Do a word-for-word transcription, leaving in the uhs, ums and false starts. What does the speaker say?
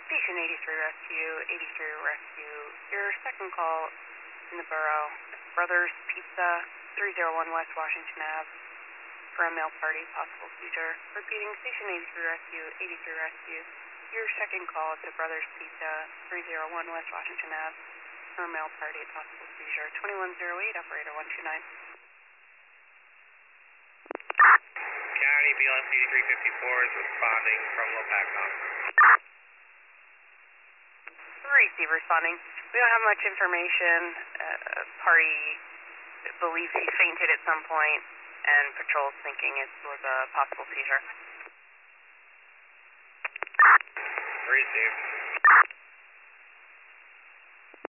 Station eighty-three Rescue, eighty-three Rescue. Your second call in the borough. Brothers Pizza, three oh one West Washington Avenue. For a mail party, possible seizure. Repeating, Station eighty-three Rescue, eighty-three Rescue. Your second call to Brothers Pizza, three oh one West Washington Avenue. For a mail party, possible seizure. twenty-one oh eight, operator one two nine. County B L S eighty-three fifty-four is responding from Lopakon. Receive responding. We don't have much information. Uh, party believes he fainted at some point, and patrol's thinking it was a possible seizure. Receive.